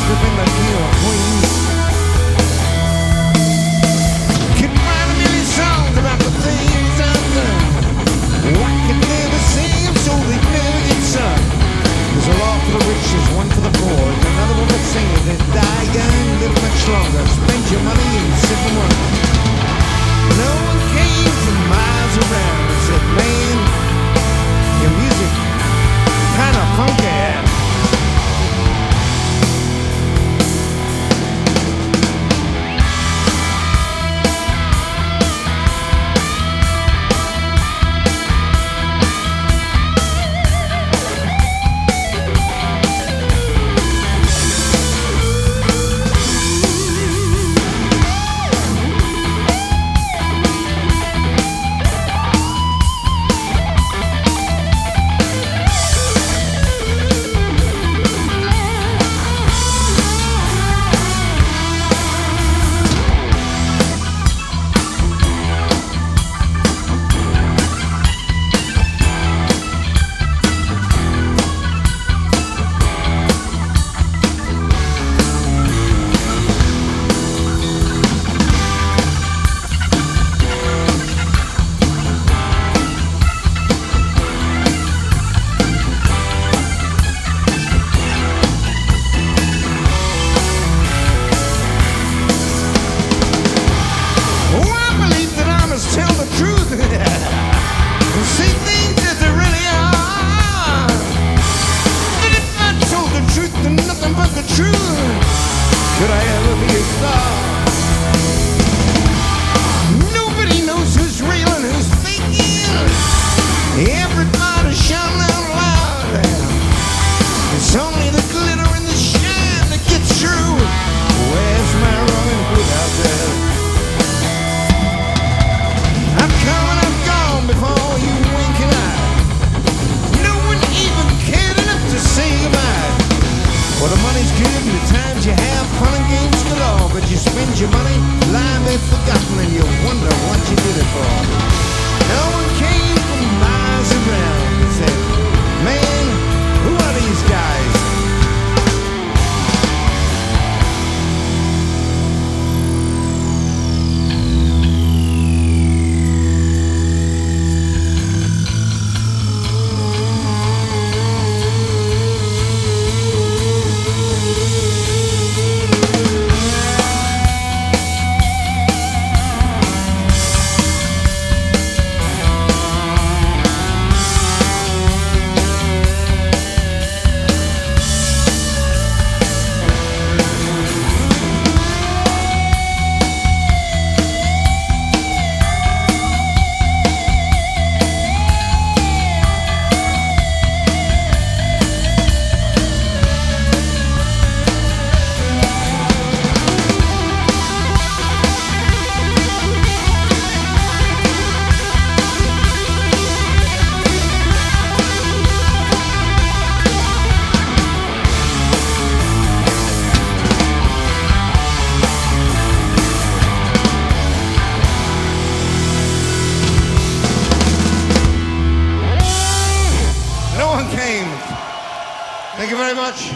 must have been the king of queens. Could write a million songs about the things I've done. One could never sing them so they never get sung. There's a law for the rich, there's one for the poor. There's another one that's singing that die young, live much longer. Spend your money and sit and wonder. No one came from miles around and said, man, your music kinda funky. Tell the truth and say things as they really are. And if I told the truth and nothing but the truth, could I ever be a star? Nobody knows who's real and who's faking. Everybody shouting out loud. It's only the glitter and the shine that gets through. Where's my Robin Hood out there? Before you wink an eye, no one even cared enough to say goodbye. Well, the money's good and the times you have, fun and games galore, but you spend your money lying there forgotten and you wonder what you did it for. No one came from miles around and said, man, who are these guys? Thank you very much.